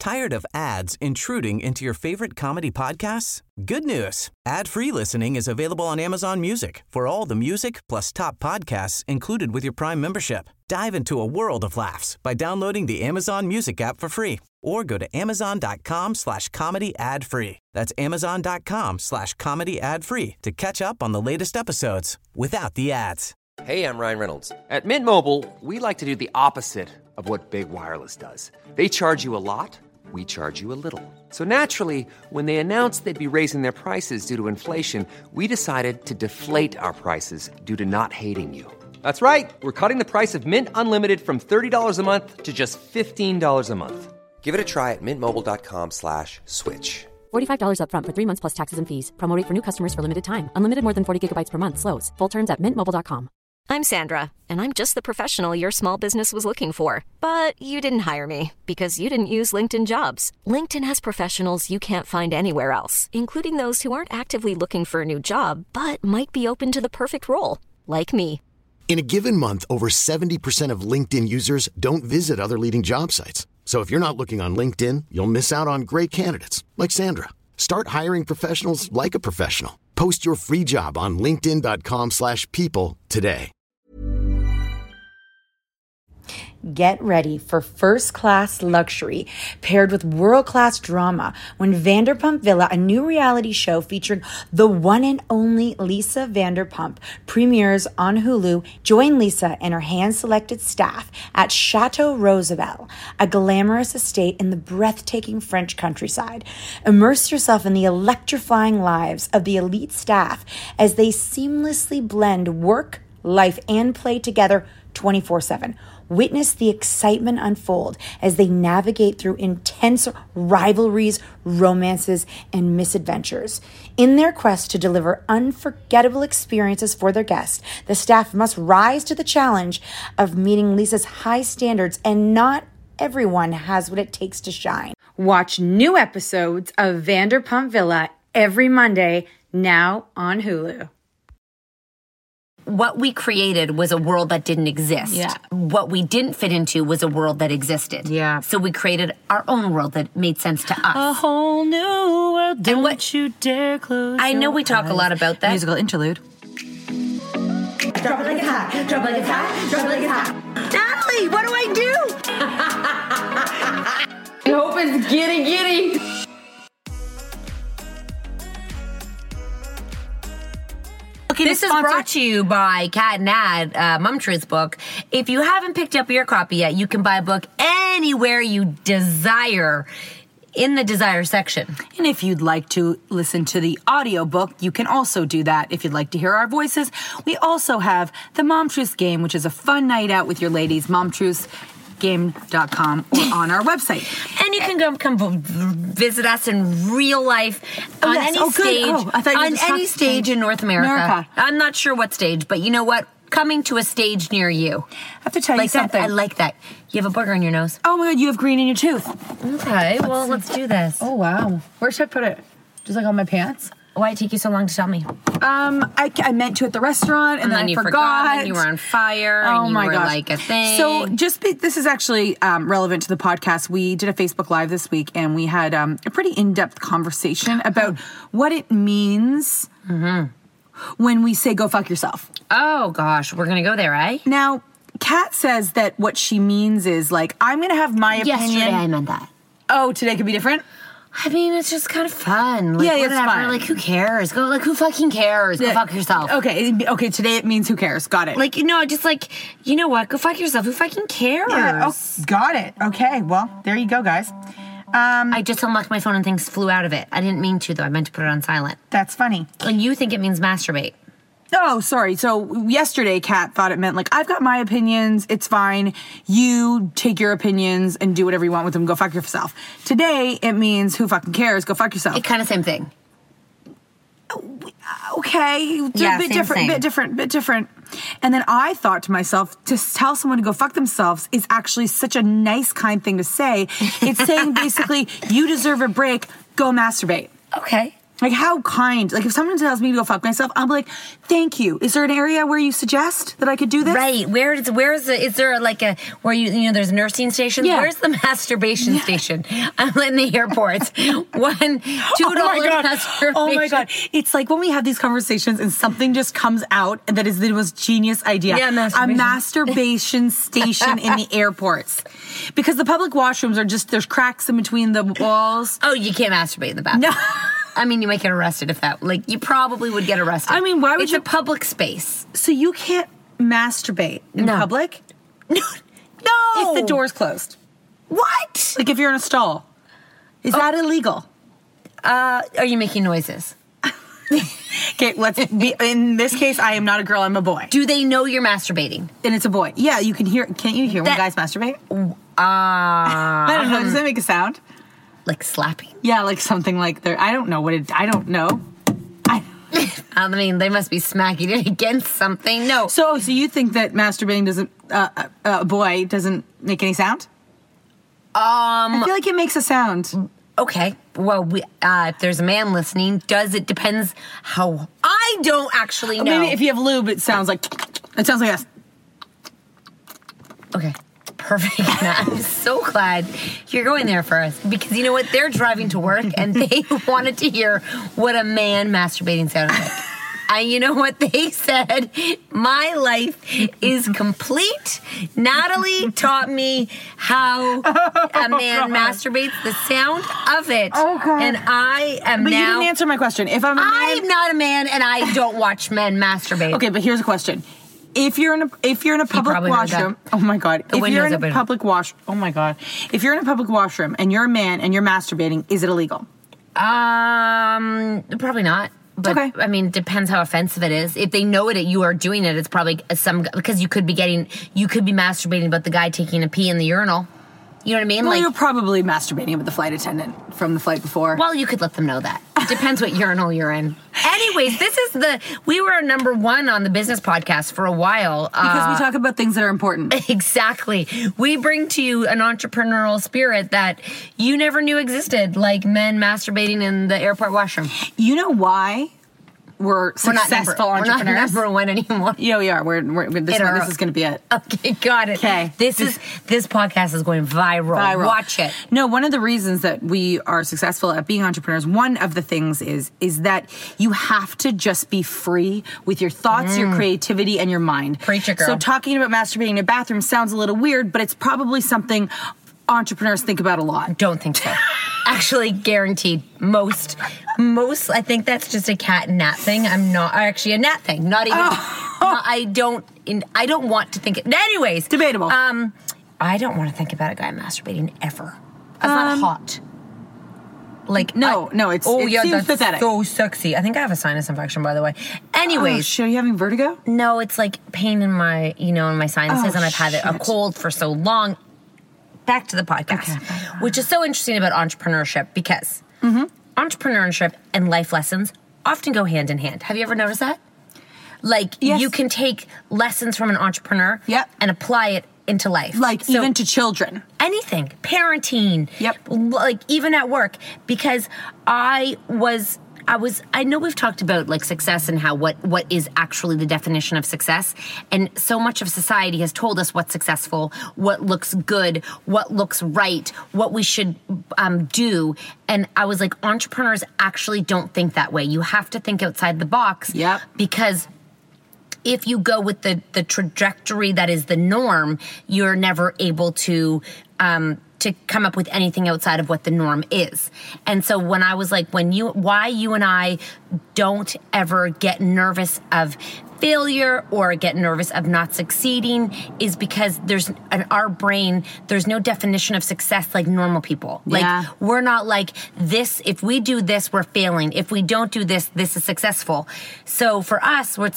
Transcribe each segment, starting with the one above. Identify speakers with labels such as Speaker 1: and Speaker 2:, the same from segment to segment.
Speaker 1: Tired of ads intruding into your favorite comedy podcasts? Good news. Ad-free listening is available on Amazon Music for all the music plus top podcasts included with your Prime membership. Dive into a world of laughs by downloading the Amazon Music app for free or go to amazon.com/comedy ad-free. That's amazon.com/comedy ad-free to catch up on the latest episodes without the ads.
Speaker 2: Hey, I'm Ryan Reynolds. At Mint Mobile, we like to do the opposite of what Big Wireless does. They charge you a lot, we charge you a little. So naturally, when they announced they'd be raising their prices due to inflation, we decided to deflate our prices due to not hating you. That's right. We're cutting the price of Mint Unlimited from $30 a month to just $15 a month. Give it a try at mintmobile.com/switch.
Speaker 3: $45 up front for 3 months plus taxes and fees. Promo rate for new customers for limited time. Unlimited more than 40 gigabytes per month. Slows full terms at mintmobile.com.
Speaker 4: I'm Sandra, and I'm just the professional your small business was looking for. But you didn't hire me because you didn't use LinkedIn Jobs. LinkedIn has professionals you can't find anywhere else, including those who aren't actively looking for a new job, but might be open to the perfect role, like me.
Speaker 5: In a given month, over 70% of LinkedIn users don't visit other leading job sites. So if you're not looking on LinkedIn, you'll miss out on great candidates like Sandra. Start hiring professionals like a professional. Post your free job on linkedin.com/people today.
Speaker 6: Get ready for first-class luxury paired with world-class drama when Vanderpump Villa, a new reality show featuring the one and only Lisa Vanderpump, premieres on Hulu. Join Lisa and her hand-selected staff at Chateau Roosevelt, a glamorous estate in the breathtaking French countryside. Immerse yourself in the electrifying lives of the elite staff as they seamlessly blend work, life, and play together 24/7. Witness the excitement unfold as they navigate through intense rivalries, romances, and misadventures. In their quest to deliver unforgettable experiences for their guests, the staff must rise to the challenge of meeting Lisa's high standards, and not everyone has what it takes to shine. Watch new episodes of Vanderpump Villa every Monday, now on Hulu.
Speaker 7: What we created was a world that didn't exist.
Speaker 6: Yeah.
Speaker 7: What we didn't fit into was a world that existed.
Speaker 6: Yeah.
Speaker 7: So we created our own world that made sense to us.
Speaker 8: A whole new world. Don't you dare close
Speaker 7: I know
Speaker 8: your
Speaker 7: we talk
Speaker 8: eyes.
Speaker 7: a lot about that.
Speaker 8: Musical interlude.
Speaker 6: Drop it like it's hot, drop it like it's hot, drop it like it's hot.
Speaker 7: Natalie, what do I do? I hope it's giddy.
Speaker 8: Okay,
Speaker 7: This is brought to you by Cat and Ad, Mum Truth's book. If you haven't picked up your copy yet, you can buy a book anywhere you desire in the desire section.
Speaker 8: And if you'd like to listen to the audiobook, you can also do that. If you'd like to hear our voices, we also have the Mom Truths game, which is a fun night out with your ladies, momtruthsgame.com, or on our website.
Speaker 7: And you can come visit us in real life on any stage.
Speaker 8: I thought you were
Speaker 7: on
Speaker 8: just
Speaker 7: any
Speaker 8: talking
Speaker 7: stage in North America. I'm not sure what stage, but you know what? Coming to a stage near you.
Speaker 8: I have to tell you something.
Speaker 7: I like that. You have a booger on your nose.
Speaker 8: Oh my God, you have green in your tooth.
Speaker 7: Okay, well, let's do this.
Speaker 8: Oh wow. Where should I put it? Just like on my pants?
Speaker 7: Why did it take you so long to tell me?
Speaker 8: I meant to at the restaurant, and then I
Speaker 7: you
Speaker 8: forgot.
Speaker 7: and you were on fire,
Speaker 8: Oh
Speaker 7: and you
Speaker 8: my
Speaker 7: were
Speaker 8: gosh.
Speaker 7: like a thing.
Speaker 8: So this is actually relevant to the podcast. We did a Facebook Live this week, and we had a pretty in-depth conversation about what it means when we say "go fuck yourself."
Speaker 7: Oh gosh, we're gonna go there, eh?
Speaker 8: Now, Kat says that what she means is like, I'm gonna have my opinion.
Speaker 7: Yesterday I meant that.
Speaker 8: Oh, today could be different?
Speaker 7: I mean, it's just kind of fun. Like,
Speaker 8: Yeah, it's
Speaker 7: whatever.
Speaker 8: fun.
Speaker 7: Like, who cares? Who fucking cares? Go fuck yourself.
Speaker 8: Okay, today it means who cares. Got it.
Speaker 7: Like, just like, you know what? Go fuck yourself. Who fucking cares?
Speaker 8: Yeah, got it. Okay, well, there you go, guys.
Speaker 7: I just unlocked my phone and things flew out of it. I didn't mean to, though. I meant to put it on silent.
Speaker 8: That's funny.
Speaker 7: And you think it means masturbate.
Speaker 8: Oh, sorry. So yesterday, Kat thought it meant like, I've got my opinions. It's fine. You take your opinions and do whatever you want with them. Go fuck yourself. Today, it means who fucking cares? Go fuck yourself.
Speaker 7: It kind of same thing.
Speaker 8: Okay.
Speaker 7: Yeah,
Speaker 8: bit different. And then I thought to myself, to tell someone to go fuck themselves is actually such a nice, kind thing to say. It's saying basically, you deserve a break. Go masturbate.
Speaker 7: Okay.
Speaker 8: Like, how kind. Like, if someone tells me to go fuck myself, I'm like, thank you. Is there an area where you suggest that I could do this?
Speaker 7: Right. Is there like a, where there's nursing stations?
Speaker 8: Yeah.
Speaker 7: Where's the masturbation station? I'm in the airports. $1, $2 masturbation.
Speaker 8: Oh my God. It's like when we have these conversations and something just comes out and that is the most genius idea.
Speaker 7: Yeah, masturbation.
Speaker 8: A masturbation station in the airports. Because the public washrooms are just, there's cracks in between the walls.
Speaker 7: Oh, you can't masturbate in the bathroom.
Speaker 8: No.
Speaker 7: I mean, you might get arrested if that, like, you probably would get arrested.
Speaker 8: I mean, why would
Speaker 7: it's
Speaker 8: you?
Speaker 7: It's a public space.
Speaker 8: So you can't masturbate in public?
Speaker 7: No.
Speaker 8: If the door's closed.
Speaker 7: What?
Speaker 8: Like if you're in a stall. Is that illegal?
Speaker 7: Are you making noises?
Speaker 8: Okay, let's be, in this case, I am not a girl, I'm a boy.
Speaker 7: Do they know you're masturbating?
Speaker 8: And it's a boy. Yeah, you can hear, can't you hear when guys masturbate?
Speaker 7: I
Speaker 8: don't know, does that make a sound?
Speaker 7: Like slapping?
Speaker 8: Yeah, like something like there. I don't know.
Speaker 7: I mean, they must be smacking it against something. No.
Speaker 8: So you think that masturbating doesn't, a boy doesn't make any sound? I feel like it makes a sound.
Speaker 7: Okay. Well, if there's a man listening, it depends how, I don't actually know.
Speaker 8: Maybe if you have lube, it sounds like this.
Speaker 7: Okay. Perfect. I'm so glad you're going there for us, because you know what? They're driving to work and they wanted to hear what a man masturbating sounded like. And you know what they said? My life is complete. Natalie taught me how a man masturbates, the sound of it. Oh, God. And I am
Speaker 8: But
Speaker 7: now...
Speaker 8: you didn't answer my question. If I'm a man...
Speaker 7: I'm not a man and I don't watch men masturbate.
Speaker 8: Okay, but here's a question. If you're in a public washroom, oh my God. If you're in a public oh my God. If you're in a public washroom and you're a man and you're masturbating, is it illegal?
Speaker 7: Probably not. But
Speaker 8: okay.
Speaker 7: I mean, depends how offensive it is. If they know it, you are doing it. It's probably because you could be masturbating about the guy taking a pee in the urinal. You know what I mean?
Speaker 8: Well, you're probably masturbating with the flight attendant from the flight before.
Speaker 7: Well, you could let them know that. Depends what urinal you're in. Anyways, we were number one on the business podcast for a while.
Speaker 8: Because we talk about things that are important.
Speaker 7: Exactly. We bring to you an entrepreneurial spirit that you never knew existed, like men masturbating in the airport washroom.
Speaker 8: You know why? We're successful entrepreneurs.
Speaker 7: We're not number one anymore.
Speaker 8: Yeah, we are. This is going to be it.
Speaker 7: Okay, got it.
Speaker 8: Okay.
Speaker 7: This podcast is going viral. Watch it.
Speaker 8: No, one of the reasons that we are successful at being entrepreneurs, one of the things is that you have to just be free with your thoughts, your creativity, and your mind.
Speaker 7: Preach it, girl.
Speaker 8: So talking about masturbating in a bathroom sounds a little weird, but it's probably something entrepreneurs think about a lot.
Speaker 7: Don't think so. Actually, guaranteed. Most, I think that's just a cat and gnat thing. Actually a gnat thing. Not even, I don't want to think it. Anyways.
Speaker 8: Debatable.
Speaker 7: I don't want to think about a guy masturbating ever. That's not hot. Like,
Speaker 8: no, it seems pathetic.
Speaker 7: So sexy. I think I have a sinus infection, by the way. Anyways.
Speaker 8: Oh, shit, are you having vertigo?
Speaker 7: No, it's like pain in my sinuses, and I've had a cold for so long. Back to the podcast, which is so interesting about entrepreneurship, because entrepreneurship and life lessons often go hand in hand. Have you ever noticed that? Like, you can take lessons from an entrepreneur and apply it into life.
Speaker 8: Like, even to children.
Speaker 7: Anything. Parenting.
Speaker 8: Yep.
Speaker 7: Like, even at work. Because I know we've talked about like success and how what is actually the definition of success. And so much of society has told us what's successful, what looks good, what looks right, what we should do. And I was like, entrepreneurs actually don't think that way. You have to think outside the box.
Speaker 8: Yep.
Speaker 7: Because if you go with the trajectory that is the norm, you're never able to come up with anything outside of what the norm is. And so when I was like, why you and I don't ever get nervous of failure or get nervous of not succeeding is because in our brain, there's no definition of success like normal people. Like, we're not like this. If we do this, we're failing. If we don't do this, this is successful. So for us, it's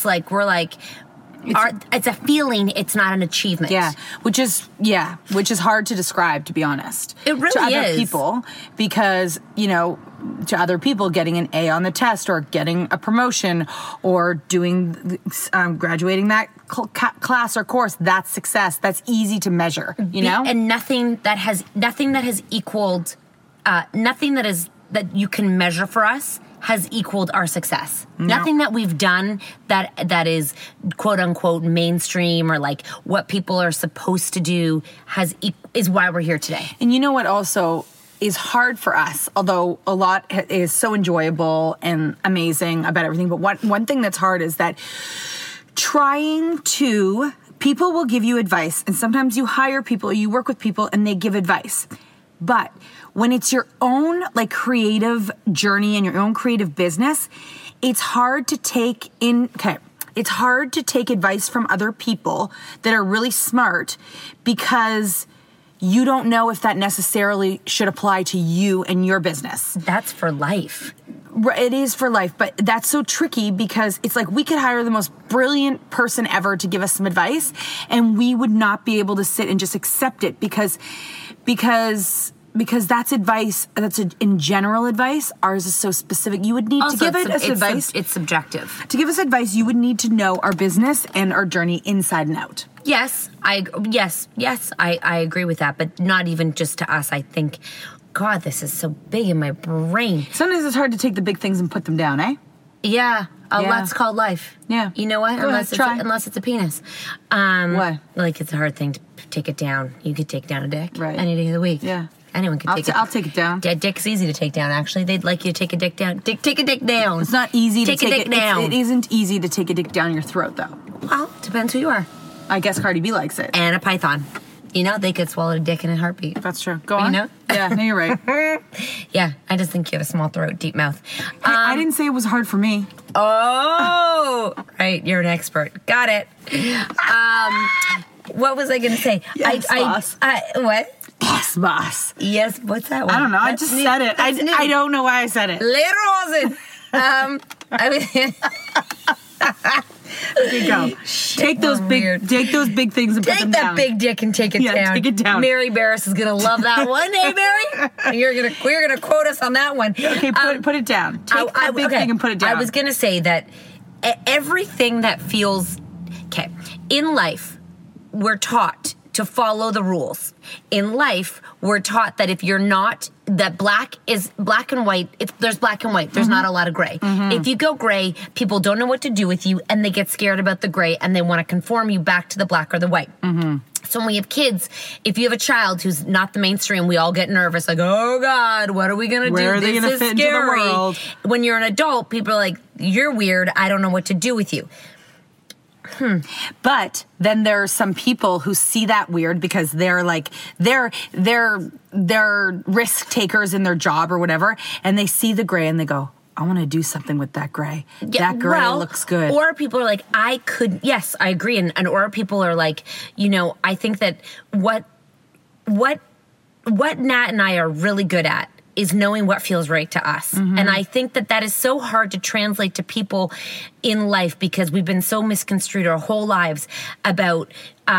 Speaker 7: a feeling, it's not an achievement.
Speaker 8: Yeah, which is hard to describe, to be honest.
Speaker 7: It really
Speaker 8: to other
Speaker 7: is.
Speaker 8: people, because, to other people, getting an A on the test or getting a promotion or doing graduating that class or course, that's success. That's easy to measure,
Speaker 7: And nothing that you can measure for us has equaled our success. Nothing that we've done that is quote unquote mainstream or like what people are supposed to do is why we're here today.
Speaker 8: And you know what also is hard for us, although a lot is so enjoyable and amazing about everything, but one thing that's hard is that people will give you advice, and sometimes you hire people, you work with people, and they give advice. But when it's your own like creative journey and your own creative business, it's hard to take it's hard to take advice from other people that are really smart because you don't know if that necessarily should apply to you and your business.
Speaker 7: That's for life.
Speaker 8: It is for life, but that's so tricky because it's like we could hire the most brilliant person ever to give us some advice and we would not be able to sit and just accept it because that's advice, that's in general advice. Ours is so specific. You would need to give us advice.
Speaker 7: It's subjective.
Speaker 8: To give us advice, you would need to know our business and our journey inside and out.
Speaker 7: Yes, I agree with that, but not even just to us. I think, God, this is so big in my brain.
Speaker 8: Sometimes it's hard to take the big things and put them down, eh?
Speaker 7: Yeah. That's called life.
Speaker 8: Yeah.
Speaker 7: You know what? Unless it's a penis.
Speaker 8: What?
Speaker 7: Like it's a hard thing to take it down. You could take down a dick any day of the week.
Speaker 8: Yeah.
Speaker 7: Anyone can take it.
Speaker 8: I'll take it down.
Speaker 7: Dick's easy to take down, actually. They'd like you to take a dick down. Take a dick down.
Speaker 8: It's not easy to
Speaker 7: take a dick down.
Speaker 8: It isn't easy to take a dick down your throat, though.
Speaker 7: Well, depends who you are.
Speaker 8: I guess Cardi B likes it.
Speaker 7: And a python. You know, they could swallow a dick in a heartbeat.
Speaker 8: That's true. Go on.
Speaker 7: You know?
Speaker 8: Yeah, no, you're right.
Speaker 7: Yeah, I just think you have a small throat, deep mouth.
Speaker 8: I didn't say it was hard for me.
Speaker 7: Oh, right. You're an expert. Got it. What was I going to say?
Speaker 8: Yes, boss.
Speaker 7: What?
Speaker 8: Yes, boss.
Speaker 7: Yes, what's that one?
Speaker 8: I don't know. I just said it. I don't know why I said it.
Speaker 7: Lederhosen.
Speaker 8: Okay, go. Take those big things and put them down.
Speaker 7: Take that big dick and take it down.
Speaker 8: Take it down.
Speaker 7: Mary Barris is gonna love that one. Hey, Mary, we're gonna quote us on that one.
Speaker 8: Okay, put it down. Take that big thing and put it down.
Speaker 7: I was gonna say that everything that feels in life, we're taught to follow the rules. In life, we're taught that if you're not, that black is black and white. There's black and white. There's not a lot of gray. If you go gray, people don't know what to do with you, and they get scared about the gray, and they want to conform you back to the black or the white. So when we have kids, if you have a child who's not the mainstream, we all get nervous, like, oh God, what are we going to do?
Speaker 8: Where are they going to fit into the world?
Speaker 7: When you're an adult, people are like, you're weird. I don't know what to do with you.
Speaker 8: But then there are some people who see that weird because they're like they're risk takers in their job or whatever, and they see the gray and they go, I want to do something with that gray.
Speaker 7: Yeah,
Speaker 8: that gray looks good.
Speaker 7: Or people are like, yes, I agree. And or people are like, you know, I think that what Nat and I are really good at is knowing what feels right to us. And I think that is so hard to translate to people in life because we've been so misconstrued our whole lives about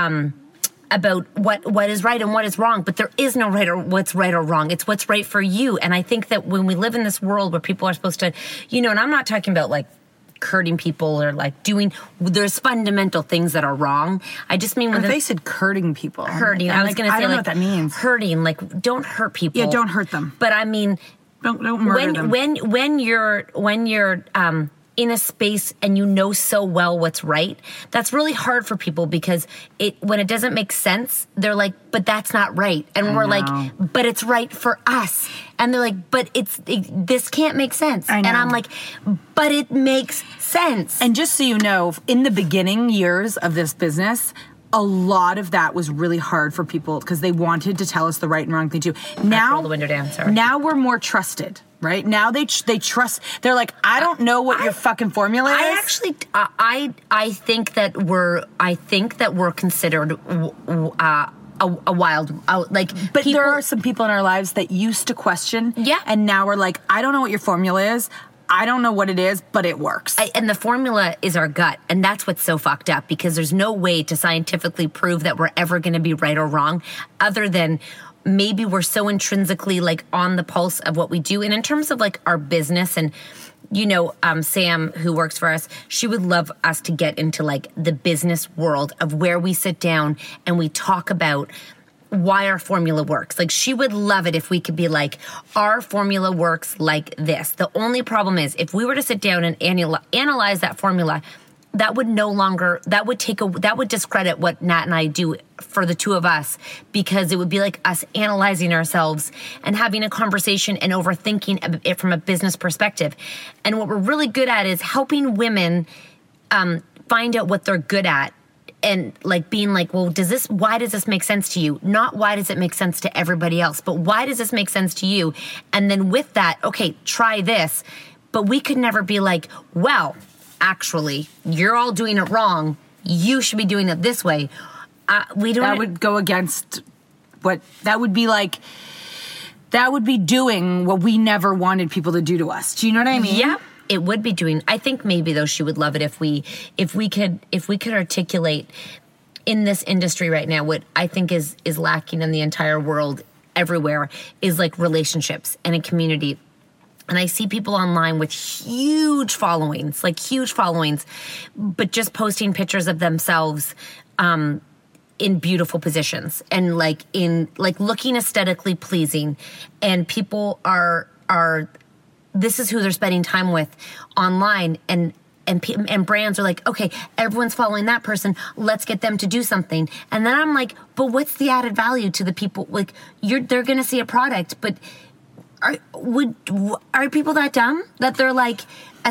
Speaker 7: what is right and what is wrong. But there is no what's right or wrong. It's what's right for you. And I think that when we live in this world where people are supposed to, you know, and I'm not talking about like hurting people or like there's fundamental things that are wrong. I just mean when
Speaker 8: they said hurting people.
Speaker 7: Hurting. I was going to say,
Speaker 8: I don't know what that means.
Speaker 7: Hurting, like don't hurt people.
Speaker 8: Yeah, don't hurt them.
Speaker 7: But I mean,
Speaker 8: don't murder them.
Speaker 7: When you're in a space and you know so well what's right, that's really hard for people because when it doesn't make sense, they're like, but that's not right. And we're like, but it's right for us. And they're like, but this can't make sense. And I'm like, but it makes sense.
Speaker 8: And just so you know, in the beginning years of this business, a lot of that was really hard for people because they wanted to tell us the right and wrong thing too. Now,
Speaker 7: roll the window down, sorry.
Speaker 8: Now we're more trusted, right? Now they trust. They're like, I don't know what your fucking formula is.
Speaker 7: I actually, I think that we're considered a wild, like.
Speaker 8: But there are some people in our lives that used to question, and now we're like, I don't know what your formula is. I don't know what it is, but it works.
Speaker 7: And the formula is our gut. And that's what's so fucked up because there's no way to scientifically prove that we're ever going to be right or wrong other than maybe we're so intrinsically like on the pulse of what we do. And in terms of like our business and, you know, Sam, who works for us, she would love us to get into like the business world of where we sit down and we talk about why our formula works. Like, she would love it if we could be like, our formula works like this. The only problem is if we were to sit down and analyze that formula, that would that would discredit what Nat and I do for the two of us, because it would be like us analyzing ourselves and having a conversation and overthinking it from a business perspective. And what we're really good at is helping women find out what they're good at. And like being like, well, why does this make sense to you? Not why does it make sense to everybody else, but why does this make sense to you? And then with that, okay, try this. But we could never be like, well, actually, you're all doing it wrong. You should be doing it this way. We don't.
Speaker 8: That would go against what that would be like. That would be doing what we never wanted people to do to us. Do you know what I mean?
Speaker 7: Yeah. It would be doing. I think maybe though she would love it if we could articulate in this industry right now what I think is lacking in the entire world everywhere is like relationships and a community. And I see people online with huge followings, but just posting pictures of themselves in beautiful positions and like looking aesthetically pleasing, and people are. This is who they're spending time with online, and brands are like, okay, everyone's following that person. Let's get them to do something. And then I'm like, but what's the added value to the people? Like, they're going to see a product, but are people that dumb that they're like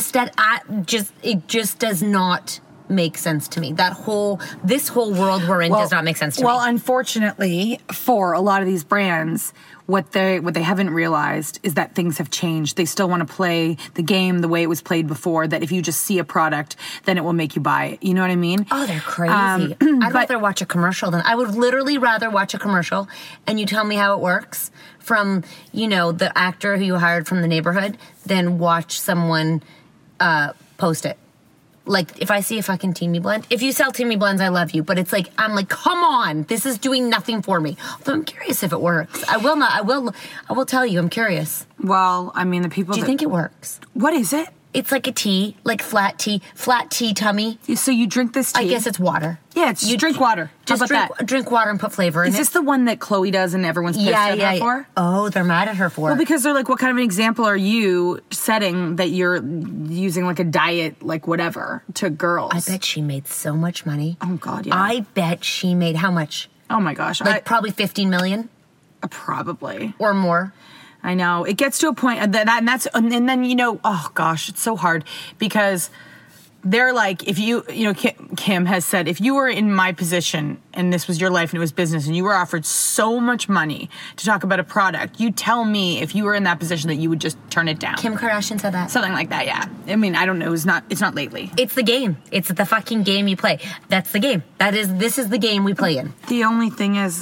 Speaker 7: it just does not make sense to me. This whole world we're in does not make sense to me.
Speaker 8: Well, unfortunately, for a lot of these brands, what they haven't realized is that things have changed. They still want to play the game the way it was played before, that if you just see a product, then it will make you buy it. You know what I mean?
Speaker 7: Oh, they're crazy. I'd rather watch a commercial I would literally rather watch a commercial and you tell me how it works from, the actor who you hired from The Neighborhood than watch someone post it. Like, if I see a fucking Teamy Blend, if you sell Teamy Blends, I love you. But it's like, I'm like, come on, this is doing nothing for me. Although I'm curious if it works. I will tell you, I'm curious.
Speaker 8: Well, I mean, the people
Speaker 7: Do you think it works?
Speaker 8: What is it?
Speaker 7: It's like a tea, like flat tea tummy.
Speaker 8: So you drink this tea?
Speaker 7: I guess it's water.
Speaker 8: Yeah, you drink water.
Speaker 7: Just drink water and put flavor in it.
Speaker 8: Is this the one that Chloe does and everyone's pissed at her for?
Speaker 7: Oh, they're mad at her for.
Speaker 8: Well, because they're like, what kind of an example are you setting that you're using like a diet, like whatever, to girls?
Speaker 7: I bet she made so much money.
Speaker 8: Oh, God, yeah.
Speaker 7: I bet she made how much?
Speaker 8: Oh, my gosh.
Speaker 7: Like probably 15 million?
Speaker 8: Probably.
Speaker 7: Or more.
Speaker 8: I know. It gets to a point and then oh gosh, it's so hard because they're like, if you Kim has said, if you were in my position and this was your life and it was business and you were offered so much money to talk about a product, you tell me if you were in that position that you would just turn it down.
Speaker 7: Kim Kardashian said that.
Speaker 8: Something like that, yeah. I mean, I don't know. It's not lately.
Speaker 7: It's the game. It's the fucking game you play. That's the game. This is the game we play in.
Speaker 8: The only thing is,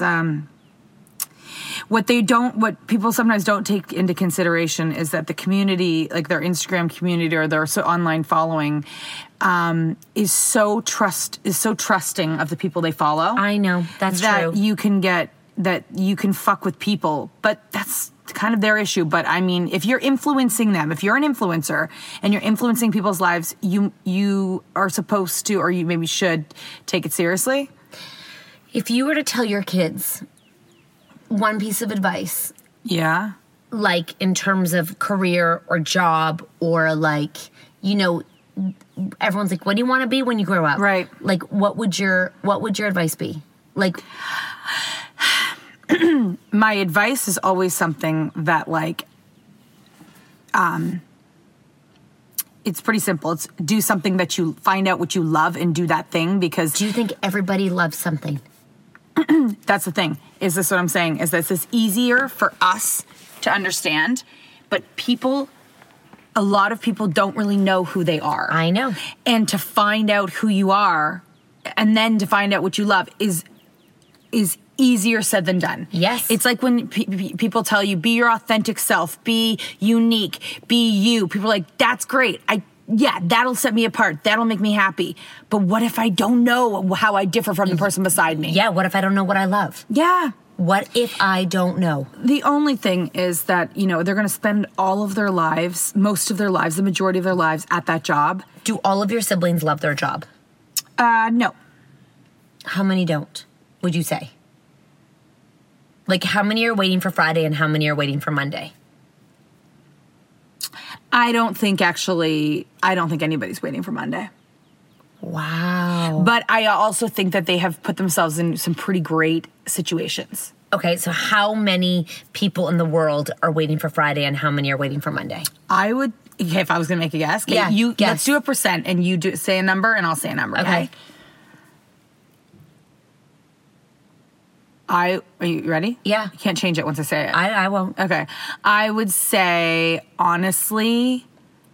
Speaker 8: what people sometimes don't take into consideration is that the community, like their Instagram community or their online following, is so trusting of the people they follow.
Speaker 7: I know, that's true.
Speaker 8: That you can fuck with people, but that's kind of their issue. But I mean, if you're influencing them, if you're an influencer and you're influencing people's lives, you are supposed to, or you maybe should, take it seriously.
Speaker 7: If you were to tell your kids one piece of advice.
Speaker 8: Yeah.
Speaker 7: Like in terms of career or job or like, everyone's like, what do you want to be when you grow up?
Speaker 8: Right.
Speaker 7: Like, what would your advice be? Like,
Speaker 8: my advice is always something that like, it's pretty simple. It's do something that you find out what you love and do that thing because.
Speaker 7: Do you think everybody loves something?
Speaker 8: That's the thing. Is this what I'm saying? Is this is easier for us to understand, but a lot of people don't really know who they are.
Speaker 7: I know.
Speaker 8: And to find out who you are and then to find out what you love is easier said than done.
Speaker 7: Yes.
Speaker 8: It's like when people tell you, be your authentic self, be unique, be you. People are like, that's great. Yeah, that'll set me apart. That'll make me happy. But what if I don't know how I differ from the person beside me?
Speaker 7: Yeah, what if I don't know what I love?
Speaker 8: Yeah.
Speaker 7: What if I don't know?
Speaker 8: The only thing is that, they're going to spend all of their lives, most of their lives, the majority of their lives at that job.
Speaker 7: Do all of your siblings love their job?
Speaker 8: No.
Speaker 7: How many don't, would you say? Like, how many are waiting for Friday and how many are waiting for Monday?
Speaker 8: I don't think anybody's waiting for Monday.
Speaker 7: Wow.
Speaker 8: But I also think that they have put themselves in some pretty great situations.
Speaker 7: Okay, so how many people in the world are waiting for Friday and how many are waiting for Monday?
Speaker 8: If I was going to make a guess. Okay,
Speaker 7: Yeah, guess.
Speaker 8: Let's do a percent, and you say a number, and I'll say a number, okay? Are you ready?
Speaker 7: Yeah.
Speaker 8: You can't change it once I say it.
Speaker 7: I won't.
Speaker 8: Okay. I would say, honestly,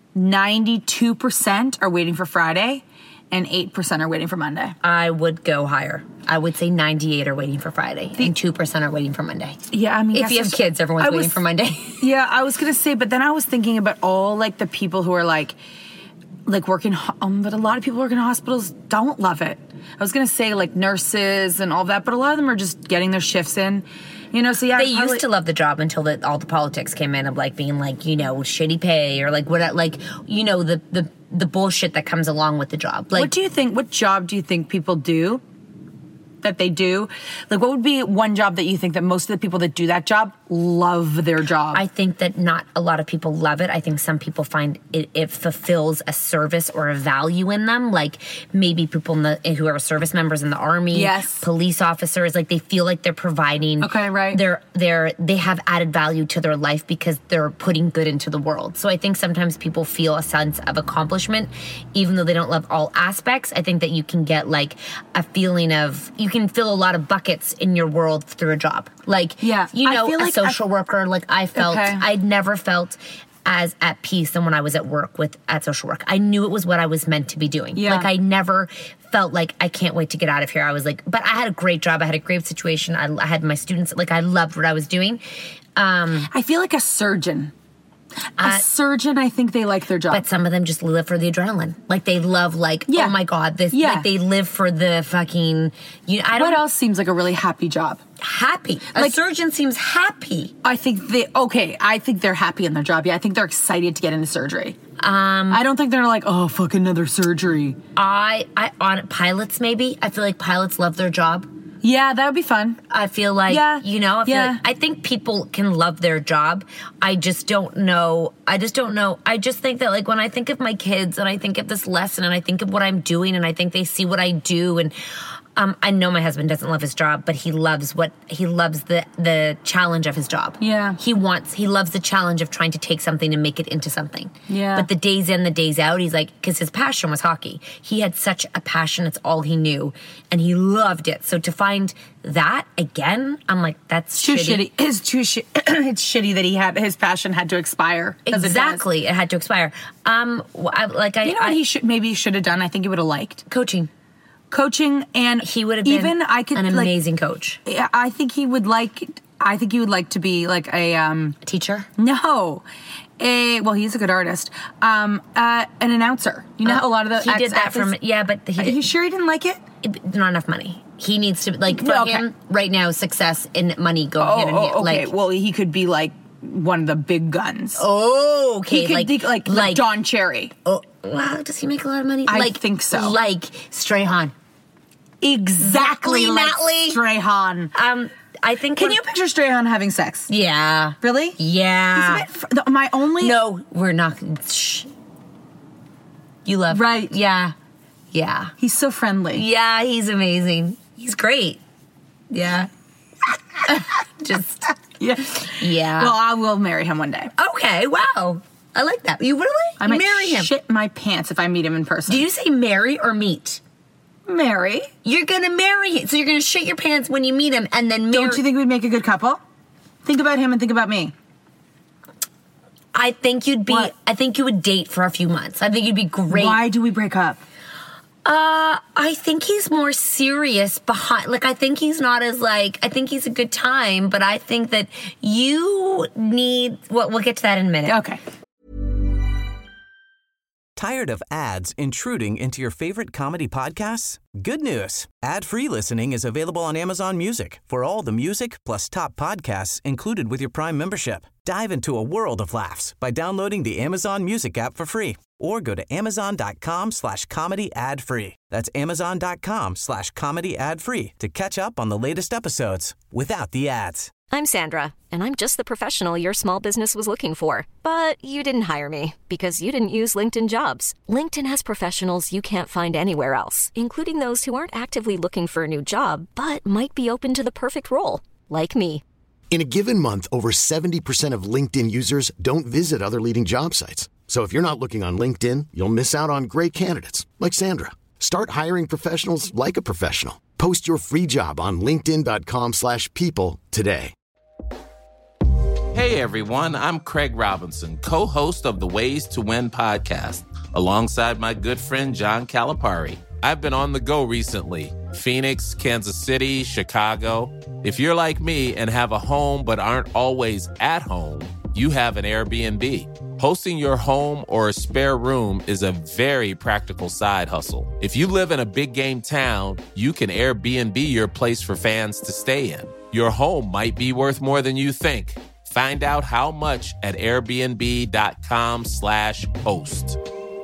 Speaker 8: 92% are waiting for Friday and 8% are waiting for Monday.
Speaker 7: I would go higher. I would say 98 are waiting for Friday and 2% are waiting for Monday.
Speaker 8: Yeah, I mean,
Speaker 7: if you have kids, everyone's waiting for Monday.
Speaker 8: Yeah, I was going to say, but then I was thinking about all, like, the people who are, like working, but a lot of people working in hospitals don't love it. I was going to say, like, nurses and all that, but a lot of them are just getting their shifts in. You know, so yeah.
Speaker 7: They used to love the job until all the politics came in of, like, being, like, you know, shitty pay or, like, what, like, you know, the bullshit that comes along with the job. Like,
Speaker 8: what job do you think people do that they do? Like, what would be one job that you think that most of the people that do that job love their job?
Speaker 7: I think that not a lot of people love it. I think some people find it fulfills a service or a value in them. Like, maybe people who are service members in the army,
Speaker 8: yes,
Speaker 7: police officers, like, they feel like they're providing.
Speaker 8: Okay, right.
Speaker 7: They have added value to their life because they're putting good into the world. So I think sometimes people feel a sense of accomplishment, even though they don't love all aspects. I think that you can get, like, a feeling of, you can fill a lot of buckets in your world through a job. Like,
Speaker 8: yeah,
Speaker 7: you know,
Speaker 8: I feel like
Speaker 7: social worker, like, I felt, I'd never felt as at peace than when I was at work at social work. I knew it was what I was meant to be doing.
Speaker 8: Yeah.
Speaker 7: Like, I never felt like I can't wait to get out of here. I was like, but I had a great job. I had a great situation. I had my students, like, I loved what I was doing.
Speaker 8: I feel like a surgeon. A surgeon, I think they like their job.
Speaker 7: But some of them just live for the adrenaline. Like, they love, like, oh my God, this, like, they live for the fucking,
Speaker 8: what else seems like a really happy job?
Speaker 7: Happy. A surgeon seems happy.
Speaker 8: I think they're happy in their job. Yeah, I think they're excited to get into surgery. I don't think they're like, oh, fuck, another surgery.
Speaker 7: On pilots, maybe. I feel like pilots love their job.
Speaker 8: Yeah, that would be fun.
Speaker 7: I feel like, I think people can love their job. I just don't know. I just think that, like, when I think of my kids and I think of this lesson and I think of what I'm doing and I think they see what I do, and I know my husband doesn't love his job, but he loves the challenge of his job.
Speaker 8: Yeah.
Speaker 7: He loves the challenge of trying to take something and make it into something.
Speaker 8: Yeah.
Speaker 7: But the days in, the days out, he's like, because his passion was hockey. He had such a passion. It's all he knew. And he loved it. So to find that again, I'm like, that's
Speaker 8: too shitty. It's shitty that his passion had to expire.
Speaker 7: Exactly. It had to expire.
Speaker 8: What he should have done? I think he would have liked coaching, and
Speaker 7: he would have been an amazing coach.
Speaker 8: I think he would like to be like a
Speaker 7: teacher.
Speaker 8: No, he's a good artist. An announcer. You know, a lot of the
Speaker 7: he did that from but
Speaker 8: are you sure he didn't like it?
Speaker 7: Not enough money. He needs to him right now. Success and money go hand in hand.
Speaker 8: Okay, well, he could be like one of the big guns.
Speaker 7: Oh, okay.
Speaker 8: He could like Don Cherry.
Speaker 7: Oh, wow. Does he make a lot of money?
Speaker 8: I think so.
Speaker 7: Like Strahan.
Speaker 8: Exactly like
Speaker 7: Natalie
Speaker 8: Strahan.
Speaker 7: I think.
Speaker 8: Can you picture Strahan having sex?
Speaker 7: Yeah.
Speaker 8: Really?
Speaker 7: Yeah.
Speaker 8: No,
Speaker 7: we're not. Shh. You love.
Speaker 8: Right.
Speaker 7: Yeah. Yeah.
Speaker 8: He's so friendly.
Speaker 7: Yeah, he's amazing. He's great. Yeah. Just.
Speaker 8: Yeah.
Speaker 7: Yeah.
Speaker 8: Well, I will marry him one day.
Speaker 7: Okay. Wow. I like that. You really?
Speaker 8: I might
Speaker 7: marry him.
Speaker 8: Shit my pants if I meet him in person.
Speaker 7: Do you say marry or meet?
Speaker 8: Marry.
Speaker 7: You're gonna marry him, so you're gonna shit your pants when you meet him, and then marry.
Speaker 8: Don't you think we'd make a good couple? Think about him and think about me.
Speaker 7: I think you'd be.
Speaker 8: What?
Speaker 7: I think you would date for a few months. I think you'd be great.
Speaker 8: Why do we break up?
Speaker 7: I think he's more serious behind. Like, I think he's not as like. I think he's a good time, but I think that you need. Well, we'll get to that in a minute.
Speaker 8: Okay.
Speaker 1: Tired of ads intruding into your favorite comedy podcasts? Good news. Ad-free listening is available on Amazon Music for all the music plus top podcasts included with your Prime membership. Dive into a world of laughs by downloading the Amazon Music app for free or go to amazon.com/comedy ad-free. That's amazon.com/comedy ad-free to catch up on the latest episodes without the ads.
Speaker 4: I'm Sandra, and I'm just the professional your small business was looking for. But you didn't hire me because you didn't use LinkedIn Jobs. LinkedIn has professionals you can't find anywhere else, including those who aren't actively looking for a new job, but might be open to the perfect role, like me.
Speaker 5: In a given month, over 70% of LinkedIn users don't visit other leading job sites. So if you're not looking on LinkedIn, you'll miss out on great candidates like Sandra. Start hiring professionals like a professional. Post your free job on linkedin.com/people today.
Speaker 9: Hey everyone, I'm Craig Robinson, co-host of the Ways to Win podcast, alongside my good friend John Calipari. I've been on the go recently. Phoenix, Kansas City, Chicago. If you're like me and have a home but aren't always at home, you have an Airbnb. Hosting your home or a spare room is a very practical side hustle. If you live in a big game town, you can Airbnb your place for fans to stay in. Your home might be worth more than you think. Find out how much at airbnb.com/host.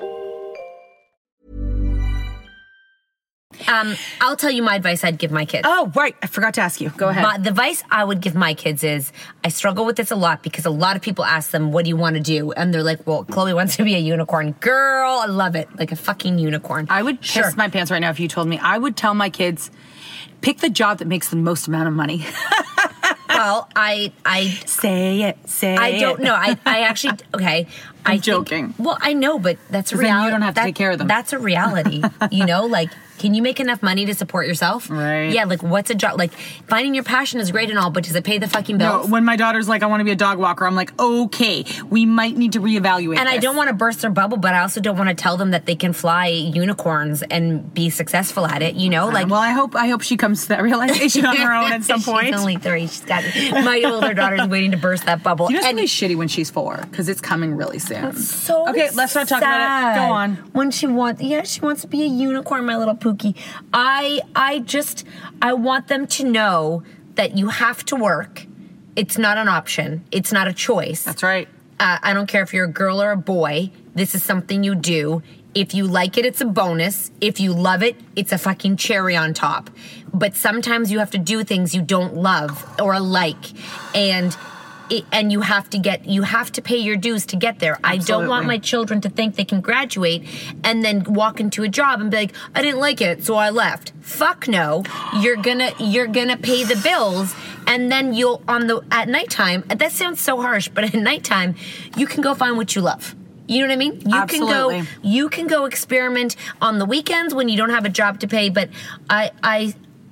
Speaker 7: I'll tell you my advice I'd give my kids.
Speaker 8: Oh, right. I forgot to ask you. Go ahead.
Speaker 7: The advice I would give my kids is, I struggle with this a lot because a lot of people ask them, what do you want to do? And they're like, well, Chloe wants to be a unicorn. Girl, I love it. Like a fucking unicorn.
Speaker 8: I would piss my pants right now if you told me. I would tell my kids, pick the job that makes the most amount of money.
Speaker 7: Well, I
Speaker 8: say it.
Speaker 7: I don't know. I actually, okay.
Speaker 8: I'm joking.
Speaker 7: Well, I know, but that's a reality.
Speaker 8: Then you don't have to take care of them.
Speaker 7: That's a reality. You know, like, can you make enough money to support yourself?
Speaker 8: Right.
Speaker 7: Yeah, like, what's a job? Like, finding your passion is great and all, but does it pay the fucking bills?
Speaker 8: No, when my daughter's like, I want to be a dog walker, I'm like, okay, we might need to reevaluate
Speaker 7: And
Speaker 8: this.
Speaker 7: I don't want to burst their bubble, but I also don't want to tell them that they can fly unicorns and be successful at it, you know? Like,
Speaker 8: well, I hope she comes to that realization on her own at some point.
Speaker 7: She's only 3. She's got my older daughter's waiting to burst that bubble.
Speaker 8: You know, it's going to be shitty when she's 4, because it's coming really soon.
Speaker 7: So
Speaker 8: okay, let's not talk about it. Go on.
Speaker 7: When she wants to be a unicorn, my little Pookie. I want them to know that you have to work. It's not an option. It's not a choice.
Speaker 8: That's right.
Speaker 7: I don't care if you're a girl or a boy. This is something you do. If you like it, it's a bonus. If you love it, it's a fucking cherry on top. But sometimes you have to do things you don't love or like, and you have to pay your dues to get there.
Speaker 8: Absolutely.
Speaker 7: I don't want my children to think they can graduate and then walk into a job and be like, I didn't like it, so I left. Fuck no. You're gonna pay the bills, and then at nighttime, that sounds so harsh, but at nighttime, you can go find what you love. You know what I mean?
Speaker 8: Absolutely.
Speaker 7: You can go experiment on the weekends when you don't have a job to pay, but I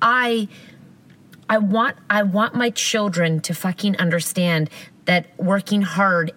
Speaker 7: want my children to fucking understand that working hard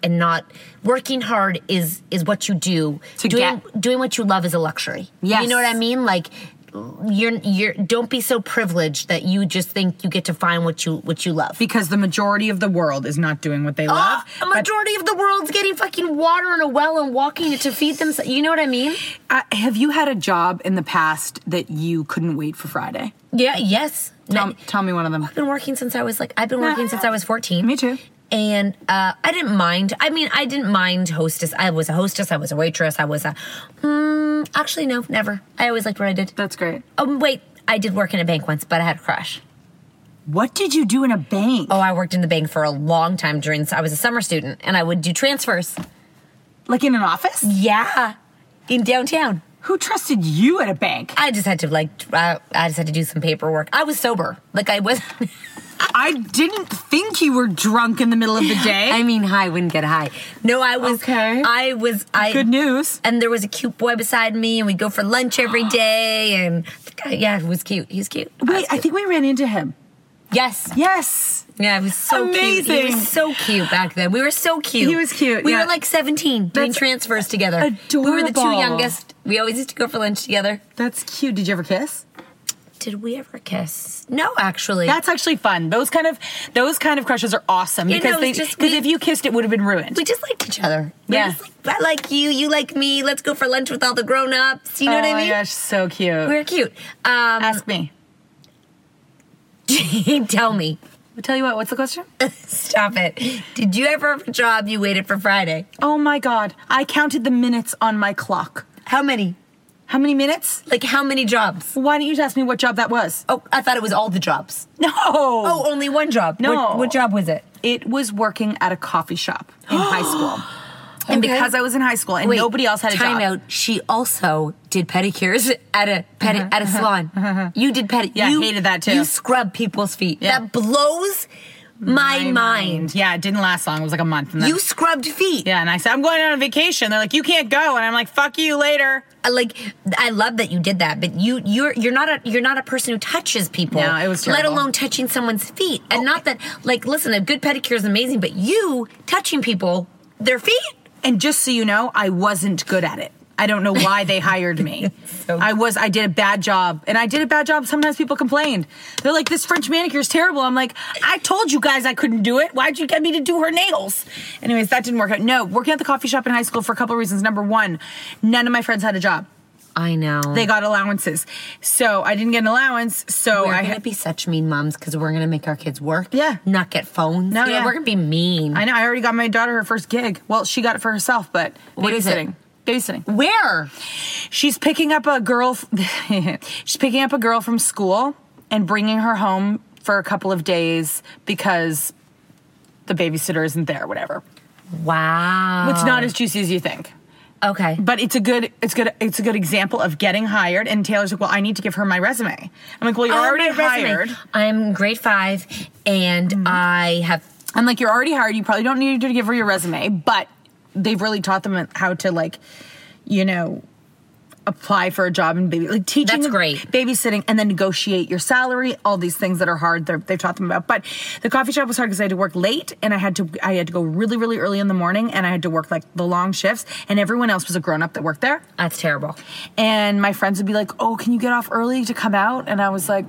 Speaker 7: is what you do. Doing what you love is a luxury.
Speaker 8: Yes.
Speaker 7: You know what I mean? Like, you're don't be so privileged that you just think you get to find what you love.
Speaker 8: Because the majority of the world is not doing what they love.
Speaker 7: A majority of the world's getting fucking water in a well and walking it to feed themselves. You know what I mean?
Speaker 8: Have you had a job in the past that you couldn't wait for Friday?
Speaker 7: Yeah. Yes.
Speaker 8: Tell me one of them.
Speaker 7: I've been working since I was 14.
Speaker 8: Me too.
Speaker 7: And I didn't mind. I mean, I didn't mind hostess. I was a hostess. I was a waitress. I was actually, no, never. I always liked what I did.
Speaker 8: That's great.
Speaker 7: Oh, wait. I did work in a bank once, but I had a crush.
Speaker 8: What did you do in a bank?
Speaker 7: Oh, I worked in the bank for a long time I was a summer student, and I would do transfers.
Speaker 8: Like in an office?
Speaker 7: Yeah. In downtown.
Speaker 8: Who trusted you at a bank?
Speaker 7: I just had to do some paperwork. I was sober. Like, I was...
Speaker 8: I didn't think you were drunk in the middle of the day.
Speaker 7: I mean, I wouldn't get high. No, I was.
Speaker 8: Okay. Good news.
Speaker 7: And there was a cute boy beside me, and we'd go for lunch every day. And it was cute. He's cute.
Speaker 8: Wait, I think we ran into him.
Speaker 7: Yes.
Speaker 8: Yes.
Speaker 7: Yeah, it was so
Speaker 8: amazing.
Speaker 7: Cute. He was so cute back then. We were so cute.
Speaker 8: He was cute.
Speaker 7: We were like 17 doing transfers together.
Speaker 8: Adorable.
Speaker 7: We were the 2 youngest. We always used to go for lunch together.
Speaker 8: That's cute. Did you ever kiss?
Speaker 7: Did we ever kiss? No, actually.
Speaker 8: That's actually fun. Those kind of crushes are awesome because if you kissed, it would have been ruined.
Speaker 7: We just liked each other.
Speaker 8: Yeah.
Speaker 7: I like you, you like me. Let's go for lunch with all the grown-ups. You know what I mean?
Speaker 8: Oh my gosh, so cute.
Speaker 7: We're cute.
Speaker 8: Ask me.
Speaker 7: Tell me.
Speaker 8: I'll tell you what. What's the question?
Speaker 7: Stop it. Did you ever have a job you waited for Friday?
Speaker 8: Oh my God. I counted the minutes on my clock.
Speaker 7: How many?
Speaker 8: How many minutes?
Speaker 7: Like, how many jobs?
Speaker 8: Why didn't you just ask me what job that was?
Speaker 7: Oh, I thought it was all the jobs.
Speaker 8: No.
Speaker 7: Oh, only one job.
Speaker 8: No.
Speaker 7: What job was it?
Speaker 8: It was working at a coffee shop in high school. And because I was in high school and nobody else had a job.
Speaker 7: Time out. She also did pedicures at a salon. You did pedicures.
Speaker 8: Yeah, I hated that too.
Speaker 7: You scrub people's feet. Yeah. That blows my mind.
Speaker 8: Yeah, it didn't last long. It was like a month. And then,
Speaker 7: you scrubbed feet.
Speaker 8: Yeah, and I said, I'm going on vacation. They're like, you can't go. And I'm like, fuck you later.
Speaker 7: Like, I love that you did that, but you're not a person who touches people.
Speaker 8: No, it was terrible.
Speaker 7: Let alone touching someone's feet. And not that, like, listen, a good pedicure is amazing, but you touching people, their feet.
Speaker 8: And just so you know, I wasn't good at it. I don't know why they hired me. I did a bad job. And I did a bad job. Sometimes people complained. They're like, this French manicure is terrible. I'm like, I told you guys I couldn't do it. Why'd you get me to do her nails? Anyways, that didn't work out. No, working at the coffee shop in high school for a couple of reasons. Number one, none of my friends had a job.
Speaker 7: I know.
Speaker 8: They got allowances. So I didn't get an allowance. So
Speaker 7: we're going to be such mean moms because we're going to make our kids work.
Speaker 8: Yeah.
Speaker 7: Not get phones.
Speaker 8: No,
Speaker 7: We're going to be mean.
Speaker 8: I know. I already got my daughter her first gig. Well, she got it for herself, but
Speaker 7: what is it?
Speaker 8: Babysitting.
Speaker 7: Where?
Speaker 8: She's picking up a girl. She's picking up a girl from school and bringing her home for a couple of days because the babysitter isn't there, whatever.
Speaker 7: Wow.
Speaker 8: It's not as juicy as you think.
Speaker 7: Okay.
Speaker 8: But it's a good example of getting hired. And Taylor's like, well, I need to give her my resume. I'm like, well, you're already hired.
Speaker 7: I'm grade 5 and I have.
Speaker 8: I'm like, you're already hired. You probably don't need to give her your resume, but they've really taught them how to, like, you know, apply for a job and teaching.
Speaker 7: That's great.
Speaker 8: Babysitting and then negotiate your salary. All these things that are hard. They've taught them about. But the coffee shop was hard because I had to work late and I had to go really, really early in the morning and I had to work like the long shifts and everyone else was a grown up that worked there.
Speaker 7: That's terrible.
Speaker 8: And my friends would be like, "Oh, can you get off early to come out?" And I was like,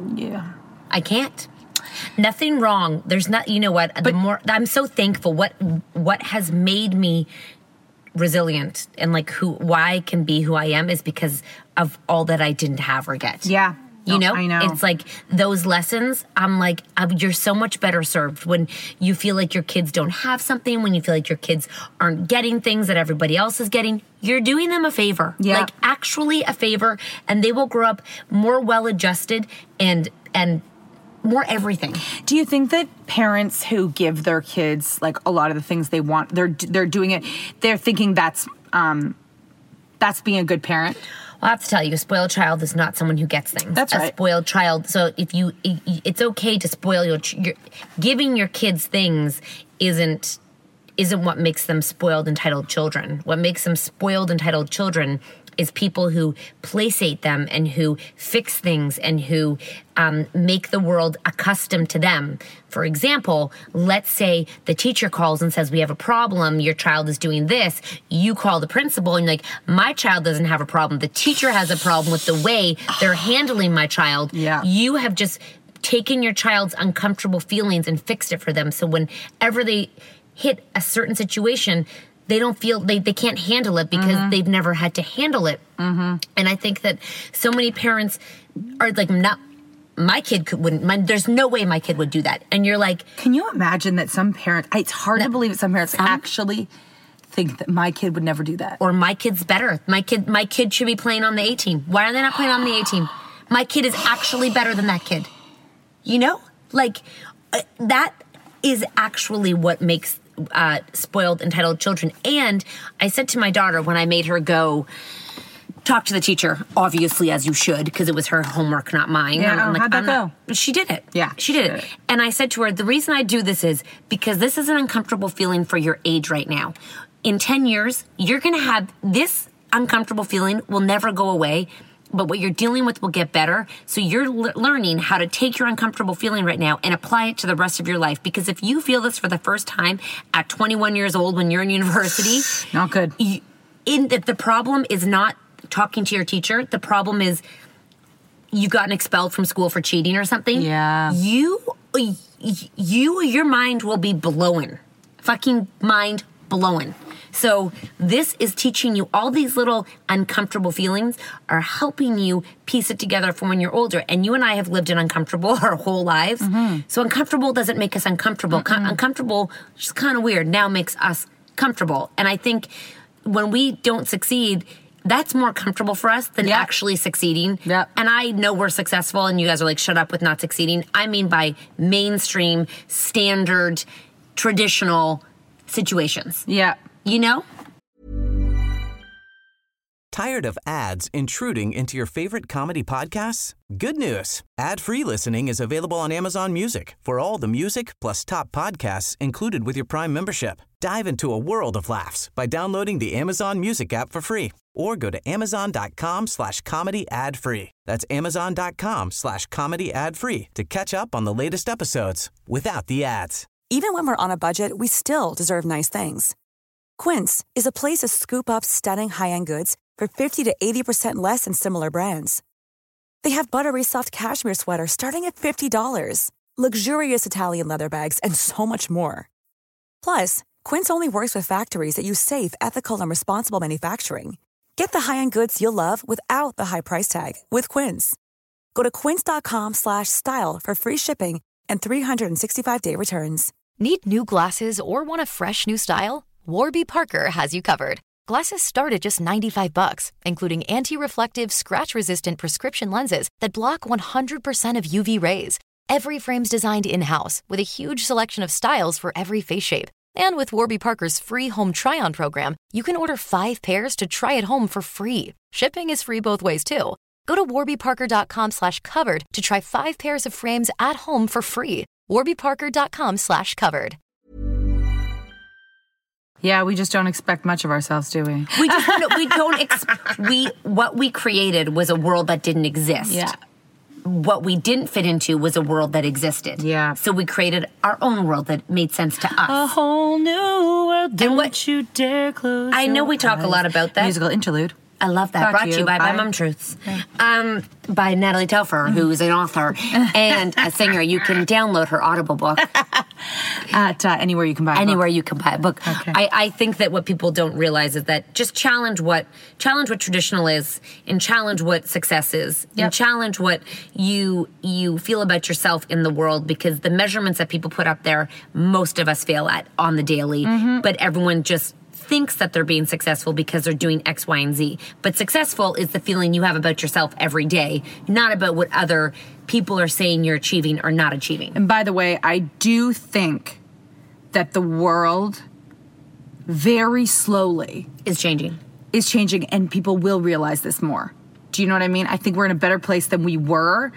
Speaker 7: I can't. Nothing wrong. There's not. You know what? But I'm so thankful. What has made me resilient and like why I can be who I am is because of all that I didn't have or get.
Speaker 8: Yeah.
Speaker 7: You know?
Speaker 8: I know.
Speaker 7: It's like those lessons, I'm like, you're so much better served when you feel like your kids don't have something, when you feel like your kids aren't getting things that everybody else is getting. You're doing them a favor.
Speaker 8: Yeah.
Speaker 7: Like actually a favor, and they will grow up more well-adjusted and more everything.
Speaker 8: Do you think that parents who give their kids like a lot of the things they want, they're doing it, they're thinking that's being a good parent?
Speaker 7: Well, I have to tell you, a spoiled child is not someone who gets things.
Speaker 8: That's right.
Speaker 7: A spoiled child. So it's okay to spoil your giving your kids things isn't what makes them spoiled, entitled children. What makes them spoiled, entitled children is people who placate them and who fix things and who make the world accustomed to them. For example, let's say the teacher calls and says, we have a problem, your child is doing this. You call the principal and you're like, my child doesn't have a problem. The teacher has a problem with the way they're handling my child.
Speaker 8: Yeah.
Speaker 7: You have just taken your child's uncomfortable feelings and fixed it for them. So whenever they hit a certain situation, they don't feel, they can't handle it because they've never had to handle it. And I think that so many parents are like, not, my kid wouldn't, there's no way my kid would do that. And you're like.
Speaker 8: Can you imagine that some parents, it's hard to believe that some parents actually think that my kid would never do that.
Speaker 7: Or my kid's better. My kid should be playing on the A-team. Why are they not playing on the A-team? My kid is actually better than that kid. You know? Like, that is actually what makes spoiled, entitled children. And I said to my daughter when I made her go talk to the teacher, obviously as you should, because it was her homework, not mine.
Speaker 8: Yeah, how'd that go?
Speaker 7: She did it.
Speaker 8: Yeah,
Speaker 7: she did it. And I said to her, the reason I do this is because this is an uncomfortable feeling for your age right now. In 10 years, you're going to have this uncomfortable feeling will never go away. But what you're dealing with will get better. So you're learning how to take your uncomfortable feeling right now and apply it to the rest of your life. Because if you feel this for the first time at 21 years old when you're in university.
Speaker 8: Not good.
Speaker 7: The problem is not talking to your teacher. The problem is you've gotten expelled from school for cheating or something.
Speaker 8: Yeah.
Speaker 7: Your mind will be blowing. Fucking mind blowing. So this is teaching you all these little uncomfortable feelings are helping you piece it together for when you're older. And you and I have lived in uncomfortable our whole lives. So uncomfortable doesn't make us uncomfortable. Uncomfortable, which is kind of weird, now makes us comfortable. And I think when we don't succeed, That's more comfortable for us than actually succeeding.
Speaker 8: Yep.
Speaker 7: And I know we're successful and you guys are like, shut up with not succeeding. I mean by mainstream, standard, traditional situations.
Speaker 8: Yeah.
Speaker 7: You know?
Speaker 1: Tired of ads intruding into your favorite comedy podcasts? Good news. Ad-free listening is available on Amazon Music for all the music plus top podcasts included with your Prime membership. Dive into a world of laughs by downloading the Amazon Music app for free or go to amazon.com/comedy ad-free. That's amazon.com/comedy ad-free to catch up on the latest episodes without the ads.
Speaker 10: Even when we're on a budget, we still deserve nice things. Quince is a place to scoop up stunning high-end goods for 50 to 80% less than similar brands. They have buttery soft cashmere sweaters starting at $50, luxurious Italian leather bags, and so much more. Plus, Quince only works with factories that use safe, ethical, and responsible manufacturing. Get the high-end goods you'll love without the high price tag with Quince. Go to quince.com/style for free shipping and 365-day returns.
Speaker 3: Need new glasses or want a fresh new style? Warby Parker has you covered. Glasses start at just $95, including anti-reflective, scratch-resistant prescription lenses that block 100% of UV rays. Every frame's designed in-house with a huge selection of styles for every face shape. And with Warby Parker's free home try-on program, you can order 5 pairs to try at home for free. Shipping is free both ways, too. Go to warbyparker.com/covered to try 5 pairs of frames at home for free. warbyparker.com/covered.
Speaker 8: Yeah, we just don't expect much of ourselves, do we?
Speaker 7: What we created was a world that didn't exist.
Speaker 8: Yeah.
Speaker 7: What we didn't fit into was a world that existed.
Speaker 8: Yeah.
Speaker 7: So we created our own world that made sense to us.
Speaker 8: A whole new world. Don't you dare close.
Speaker 7: I know we talk a lot about that.
Speaker 8: Musical interlude.
Speaker 7: I love that. Brought to you by Mum Truths. By Natalie Telfer, who's an author and a singer. You can download her Audible book.
Speaker 8: At anywhere you can buy a book.
Speaker 7: Anywhere you can buy a book.
Speaker 8: Okay.
Speaker 7: I think that what people don't realize is that just challenge what traditional is and challenge what success is.
Speaker 8: Yep.
Speaker 7: And challenge what you feel about yourself in the world, because the measurements that people put up there, most of us fail at on the daily. But everyone just thinks that they're being successful because they're doing X, Y, and Z. But successful is the feeling you have about yourself every day, not about what other people are saying you're achieving or not achieving.
Speaker 8: And by the way, I do think that the world very slowly
Speaker 7: is changing.
Speaker 8: And people will realize this more. Do you know what I mean? I think we're in a better place than we were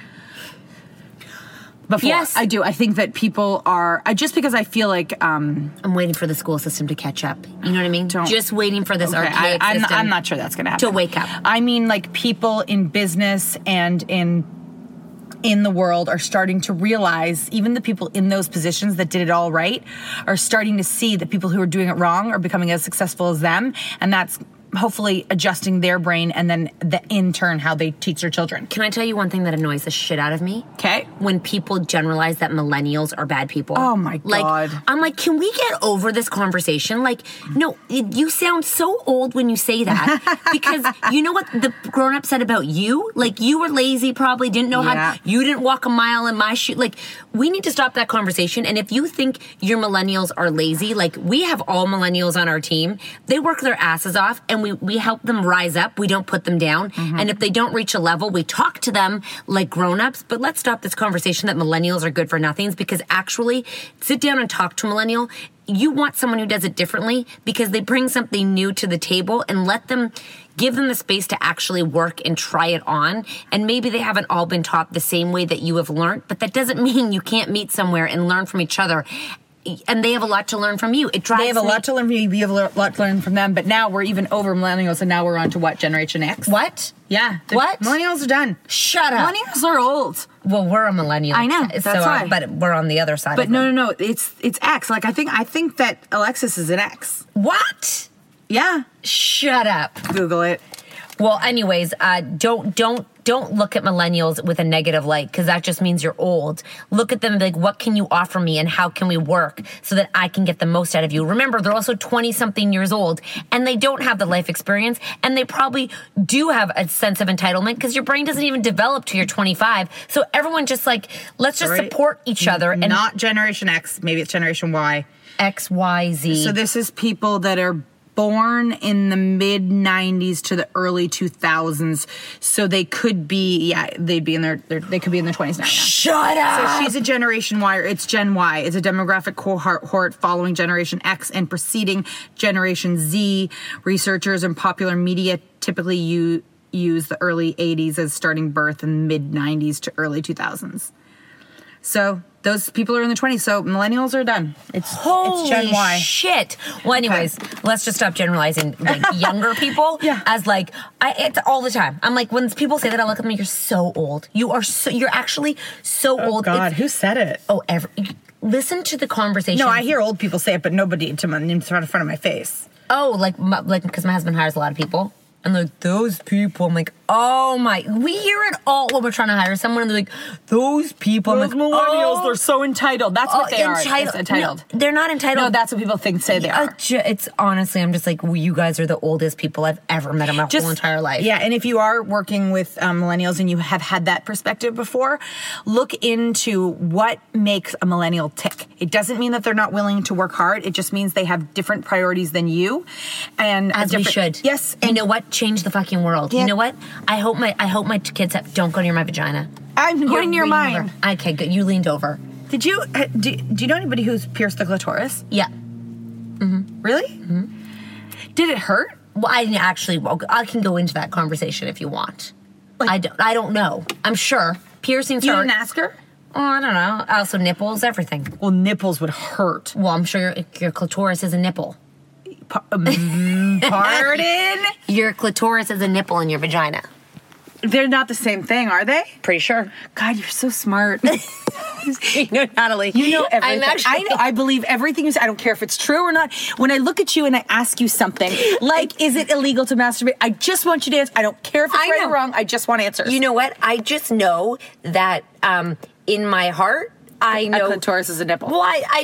Speaker 8: before.
Speaker 7: Yes.
Speaker 8: I do. I think that people are, just because I feel like
Speaker 7: I'm waiting for the school system to catch up. You know what I mean? Just waiting for this archaic system.
Speaker 8: I'm not sure that's going to happen.
Speaker 7: To wake up.
Speaker 8: I mean, like, people in business and in the world are starting to realize, even the people in those positions that did it all right are starting to see that people who are doing it wrong are becoming as successful as them, and that's hopefully adjusting their brain and then in turn how they teach their children.
Speaker 7: Can I tell you one thing that annoys the shit out of me?
Speaker 8: Okay.
Speaker 7: When people generalize that millennials are bad people.
Speaker 8: Oh my God.
Speaker 7: I'm like, can we get over this conversation? Like, no, you sound so old when you say that, because you know what the grown-up said about you? Like, you were lazy, probably didn't know how, you didn't walk a mile in my shoe. Like, we need to stop that conversation. And if you think your millennials are lazy, like, we have all millennials on our team. They work their asses off, and we help them rise up. We don't put them down. And if they don't reach a level, we talk to them like grown-ups. But let's stop this conversation that millennials are good for nothings, because actually, sit down and talk to a millennial. You want someone who does it differently because they bring something new to the table, and give them the space to actually work and try it on. And maybe they haven't all been taught the same way that you have learned, but that doesn't mean you can't meet somewhere and learn from each other. And they have a lot to learn from you. They have
Speaker 8: a lot to learn from you. You have a lot to learn from them. But now we're even over millennials, and now we're on to what? Generation X?
Speaker 7: What?
Speaker 8: Yeah.
Speaker 7: What?
Speaker 8: Millennials are done.
Speaker 7: Shut up.
Speaker 8: Millennials are old.
Speaker 7: Well, we're a millennial.
Speaker 8: I know. That's why.
Speaker 7: But we're on the other side.
Speaker 8: But no. It's X. Like, I think that Alexis is an X.
Speaker 7: What?
Speaker 8: Yeah.
Speaker 7: Shut up.
Speaker 8: Google it.
Speaker 7: Well, anyways, don't look at millennials with a negative light, because that just means you're old. Look at them like, what can you offer me and how can we work so that I can get the most out of you? Remember, they're also 20-something years old, and they don't have the life experience, and they probably do have a sense of entitlement because your brain doesn't even develop till you're 25. So everyone just let's just support each other. And
Speaker 8: not Generation X. Maybe it's Generation Y.
Speaker 7: X, Y, Z.
Speaker 8: So this is people that are born in the mid-90s to the early 2000s, so they could be, they'd be in they could be in their 20s now. Yeah.
Speaker 6: Shut up!
Speaker 8: So she's a Generation Y, or it's Gen Y. It's a demographic cohort following Generation X and preceding Generation Z. Researchers and popular media typically use the early 80s as starting birth and mid-90s to early 2000s. So those people are in the 20s, so millennials are done. It's Gen Y.
Speaker 7: Shit. Well, anyways, let's just stop generalizing like younger people as like, it's all the time. I'm like, when people say that, I look at them, you're so old. You're actually so old.
Speaker 8: Oh God, who said it?
Speaker 7: Listen to the conversation.
Speaker 8: No, I hear old people say it, but nobody in front of my face.
Speaker 7: Oh, like because my husband hires a lot of people. And like, those people, I'm like, oh my, we hear it all when we're trying to hire someone, and they're like, those people,
Speaker 8: those millennials, they're so entitled. That's what they are. Entitled.
Speaker 7: No, they're not entitled.
Speaker 8: No, that's what people say they are.
Speaker 7: It's honestly, I'm just like, well, you guys are the oldest people I've ever met in my whole entire life.
Speaker 8: Yeah, and if you are working with millennials and you have had that perspective before, look into what makes a millennial tick. It doesn't mean that they're not willing to work hard. It just means they have different priorities than you. And
Speaker 7: as we should.
Speaker 8: Yes.
Speaker 7: And you know what? Change the fucking world. Yeah. You know what? I hope my kids don't go near my vagina.
Speaker 8: I'm going near mine.
Speaker 7: Okay, good. You leaned over.
Speaker 8: Did you? Do you know anybody who's pierced the clitoris?
Speaker 7: Yeah. Mm-hmm.
Speaker 8: Really? Mm-hmm. Did it hurt?
Speaker 7: Well, I can go into that conversation if you want. Like, I don't know. I'm sure piercings hurt.
Speaker 8: You didn't ask her?
Speaker 7: Oh, I don't know. Also, nipples, everything.
Speaker 8: Well, nipples would hurt.
Speaker 7: Well, I'm sure your clitoris is a nipple.
Speaker 8: Pardon?
Speaker 7: Your clitoris is a nipple in your vagina.
Speaker 8: They're not the same thing, are they?
Speaker 7: Pretty sure.
Speaker 8: God, you're so smart.
Speaker 7: You know, Natalie.
Speaker 8: You know everything. I know. I believe everything you say. I don't care if it's true or not. When I look at you and I ask you something, like, is it illegal to masturbate? I just want you to answer. I don't care if it's right or wrong. I just want answers.
Speaker 7: You know what? I just know that in my heart, I know.
Speaker 8: A clitoris is a nipple.
Speaker 7: Well,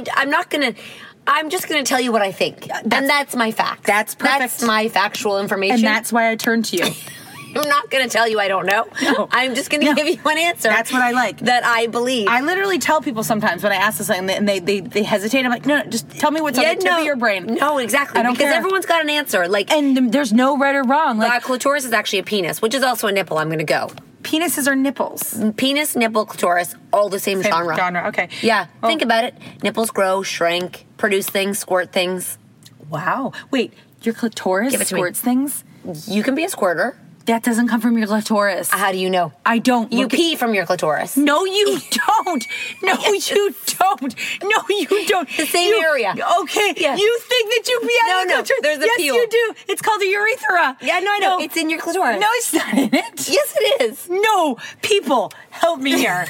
Speaker 7: I'm just going to tell you what I think. And that's my fact.
Speaker 8: That's perfect.
Speaker 7: That's my factual information.
Speaker 8: And that's why I turn to you.
Speaker 7: I'm not going to tell you I don't know. No. I'm just going to give you an answer.
Speaker 8: That's what I like.
Speaker 7: That I believe.
Speaker 8: I literally tell people sometimes when I ask them something and they hesitate. I'm like, no, just tell me what's on the tip of your brain.
Speaker 7: No, exactly.
Speaker 8: I don't care.
Speaker 7: Everyone's got an answer. Like,
Speaker 8: and there's no right or wrong.
Speaker 7: Like, clitoris is actually a penis, which is also a nipple. I'm going to go.
Speaker 8: Penises are nipples.
Speaker 7: Penis, nipple, clitoris, all the same genre.
Speaker 8: Okay.
Speaker 7: Yeah, think about it. Nipples grow, shrink, produce things, squirt things.
Speaker 8: Wow. Wait, your clitoris squirts things?
Speaker 7: You can be a squirter.
Speaker 8: That doesn't come from your clitoris.
Speaker 7: How do you know?
Speaker 8: I don't.
Speaker 7: You pee from your clitoris.
Speaker 8: No, you don't. No, you don't. No, you don't.
Speaker 7: The same area.
Speaker 8: Okay. Yes. You think that you pee out of the clitoris.
Speaker 7: There's a peel.
Speaker 8: Yes, you do. It's called the urethra.
Speaker 7: Yeah, no, I know. It's in your clitoris.
Speaker 8: No, it's not in it.
Speaker 7: Yes, it is.
Speaker 8: No. People, help me here.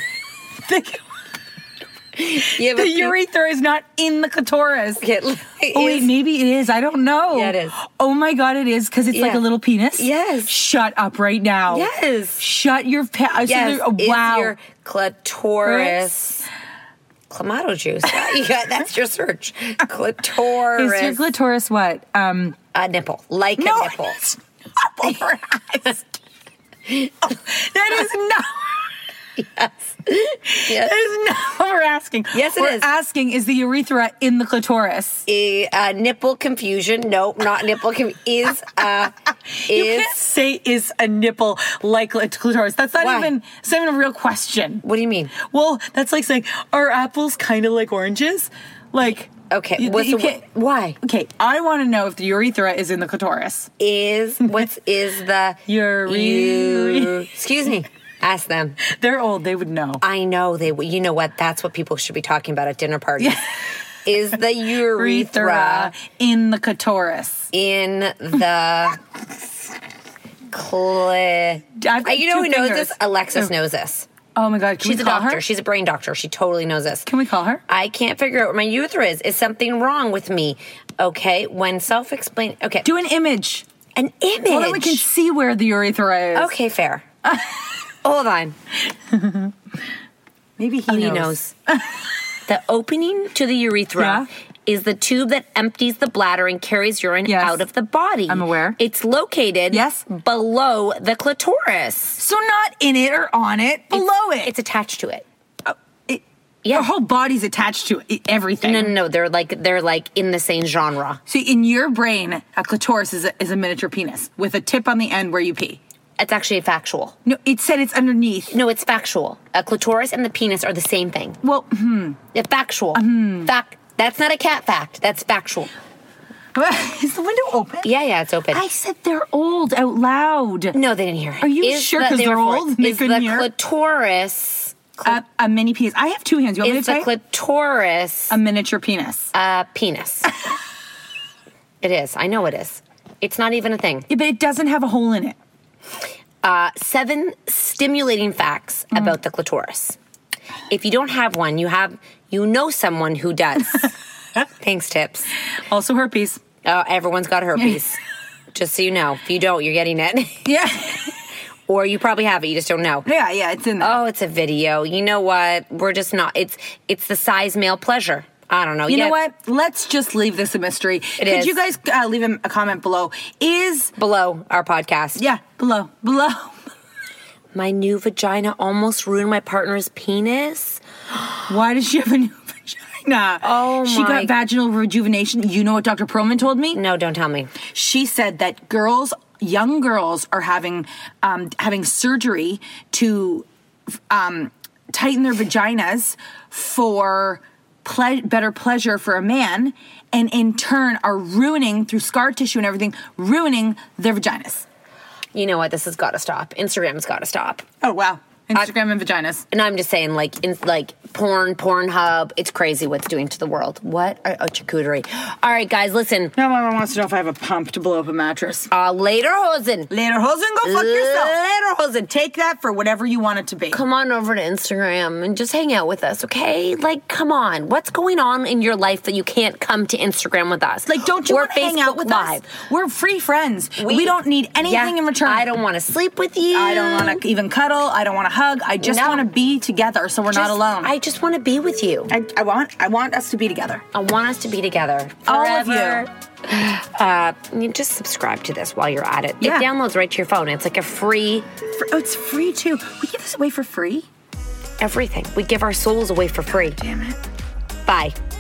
Speaker 8: The urethra is not in the clitoris. Wait, maybe it is. I don't know.
Speaker 7: Yeah, it is.
Speaker 8: Oh my God, it is because it's like a little penis.
Speaker 7: Yes.
Speaker 8: Shut up right now.
Speaker 7: Yes.
Speaker 8: Shut your.
Speaker 7: Yes.
Speaker 8: Wow.
Speaker 7: Is your clitoris. Clamato juice. Yeah, that's your search. Clitoris.
Speaker 8: Is your clitoris what?
Speaker 7: A nipple. Like a nipple.
Speaker 8: It's not what we're asking. That is not.
Speaker 7: Yes.
Speaker 8: That is not what we're asking.
Speaker 7: Yes, it is.
Speaker 8: We're asking, is the urethra in the clitoris?
Speaker 7: Nipple confusion. No, not nipple. You
Speaker 8: can't say is a nipple like a clitoris. That's not even a real question.
Speaker 7: What do you mean?
Speaker 8: Well, that's like saying, are apples kind of like oranges? Like...
Speaker 7: Okay, why?
Speaker 8: Okay, I want to know if the urethra is in the clitoris.
Speaker 7: Is the...
Speaker 8: Urethra...
Speaker 7: Excuse me. Ask them.
Speaker 8: They're old. They would know.
Speaker 7: I know they would. You know what? That's what people should be talking about at dinner parties. Yeah. Is the urethra
Speaker 8: in the clitoris?
Speaker 7: In the You know who knows this? Alexis knows this.
Speaker 8: Oh my God.
Speaker 7: She's a doctor. She's a brain doctor. She totally knows this.
Speaker 8: Can we call her?
Speaker 7: I can't figure out what my urethra is. Is something wrong with me? Okay. When self-explain. Okay.
Speaker 8: Do an image.
Speaker 7: An image?
Speaker 8: Well, then we can see where the urethra is.
Speaker 7: Okay, fair. Hold on.
Speaker 8: Maybe he knows.
Speaker 7: The opening to the urethra is the tube that empties the bladder and carries urine out of the body.
Speaker 8: I'm aware.
Speaker 7: It's located below the clitoris.
Speaker 8: So not in it or on it, below it.
Speaker 7: It's attached to it. Yeah.
Speaker 8: Our whole body's attached to everything.
Speaker 7: No. They're like in the same genre.
Speaker 8: See, in your brain, a clitoris is a miniature penis with a tip on the end where you pee.
Speaker 7: It's actually factual.
Speaker 8: No, it said it's underneath.
Speaker 7: No, it's factual. A clitoris and the penis are the same thing.
Speaker 8: Well,
Speaker 7: It's factual. That's not a cat fact. That's factual.
Speaker 8: Is the window open?
Speaker 7: Yeah, it's open.
Speaker 8: I said they're old out loud.
Speaker 7: No, they didn't hear.
Speaker 8: Are you sure? Because they're old and they couldn't hear?
Speaker 7: Is the clitoris...
Speaker 8: a mini penis. I have two hands. You want me to
Speaker 7: Is the clitoris...
Speaker 8: A miniature penis.
Speaker 7: Penis. It is. I know it is. It's not even a thing.
Speaker 8: Yeah, but it doesn't have a hole in it.
Speaker 7: 7 stimulating facts about the clitoris. If you don't have one, you know someone who does. Thanks, Tips.
Speaker 8: Also herpes.
Speaker 7: Everyone's got herpes. Just so you know. If you don't, you're getting it.
Speaker 8: Yeah.
Speaker 7: Or you probably have it, you just don't know.
Speaker 8: Yeah, it's in there.
Speaker 7: Oh, it's a video. You know what? We're just not. It's the size male pleasure. I don't know.
Speaker 8: You know what? Let's just leave this a mystery. Could you guys leave a comment below?
Speaker 7: Below our podcast.
Speaker 8: Yeah, below.
Speaker 7: My new vagina almost ruined my partner's penis.
Speaker 8: Why does she have a new vagina?
Speaker 7: Oh,
Speaker 8: she got vaginal rejuvenation. You know what Dr. Perlman told me?
Speaker 7: No, don't tell me.
Speaker 8: She said that young girls are having surgery to tighten their vaginas for better pleasure for a man, and in turn are ruining, through scar tissue and everything, ruining their vaginas.
Speaker 7: You know what? This has got to stop. Instagram's got to stop.
Speaker 8: Oh, wow. Instagram and vaginas.
Speaker 7: And I'm just saying, Pornhub, it's crazy what's doing to the world. What a charcuterie. All right, guys, listen.
Speaker 8: Now my mom wants to know if I have a pump to blow up a mattress.
Speaker 7: Later, Hosen.
Speaker 8: Go fuck yourself.
Speaker 7: Later, Hosen.
Speaker 8: Take that for whatever you want it to be.
Speaker 7: Come on over to Instagram and just hang out with us, okay? Come on. What's going on in your life that you can't come to Instagram with us?
Speaker 8: Don't you want to hang out with us? We're free friends. We don't need anything in return.
Speaker 7: I don't want to sleep with you.
Speaker 8: I don't want to even cuddle. I don't want to hug. I just want to be together so we're not alone.
Speaker 7: I just want to be with you.
Speaker 8: I want us to be together.
Speaker 7: I want us to be together. Forever. All of you. Just subscribe to this while you're at it.
Speaker 8: Yeah.
Speaker 7: It downloads right to your phone. It's like a free...
Speaker 8: it's free too. We give this away for free?
Speaker 7: Everything. We give our souls away for free.
Speaker 8: Damn it.
Speaker 7: Bye.